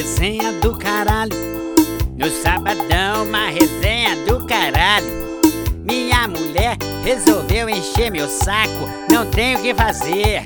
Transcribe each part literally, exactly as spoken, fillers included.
resenha do caralho. No sabadão, uma resenha do caralho. Minha mulher resolveu encher meu saco, não tenho o que fazer.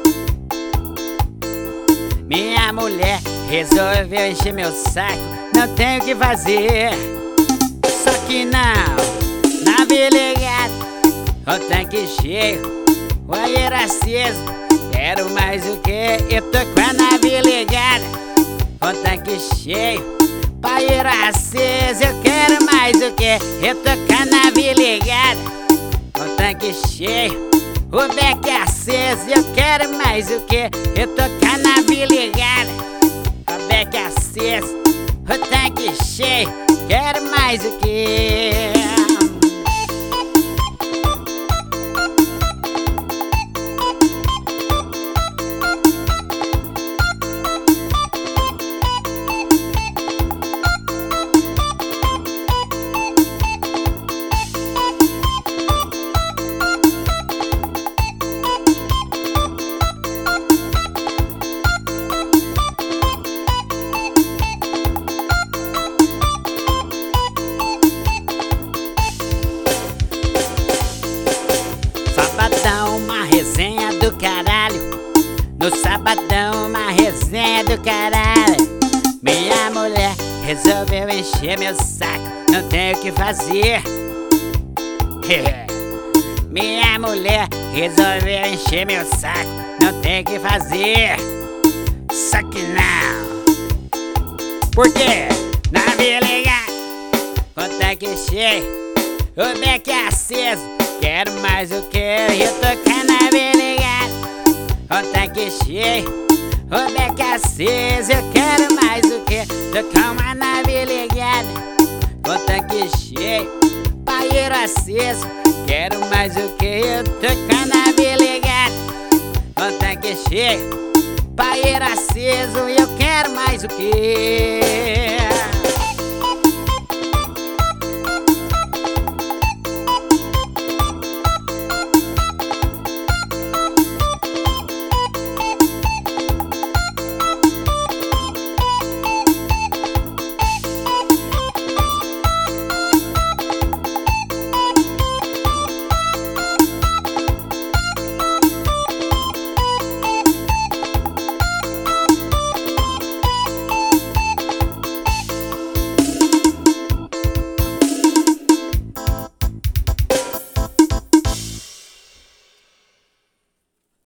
Minha mulher resolveu encher meu saco, não tenho o que fazer. Só que não, navio ligado, o tanque cheio, o air aceso. Quero mais o que? Eu tô com a nave ligada, o tanque cheio, air aceso. Eu quero mais o que? Eu tô com a nave ligada, o tanque cheio, o beck aceso. Eu quero mais o que? Eu tô com a nave ligada, o beck aceso, o tanque cheio. Quero mais o que? Sabadão, uma resenha do caralho. No sabadão, uma resenha do caralho. Minha mulher resolveu encher meu saco, não tenho o que fazer. Minha mulher resolveu encher meu saco, não tenho o que fazer. Só que não. Por quê? Navio ligado, o tanque cheio, o beck aceso. Quero mais o que? Eu tô com a nave ligada, o tanque cheio, o beck aceso. Eu quero mais o que? Tô com a nave ligada, o tanque cheio, air aceso. Quero mais o que? Eu tô com a nave ligada, o tanque cheio, air aceso. Eu quero mais o que?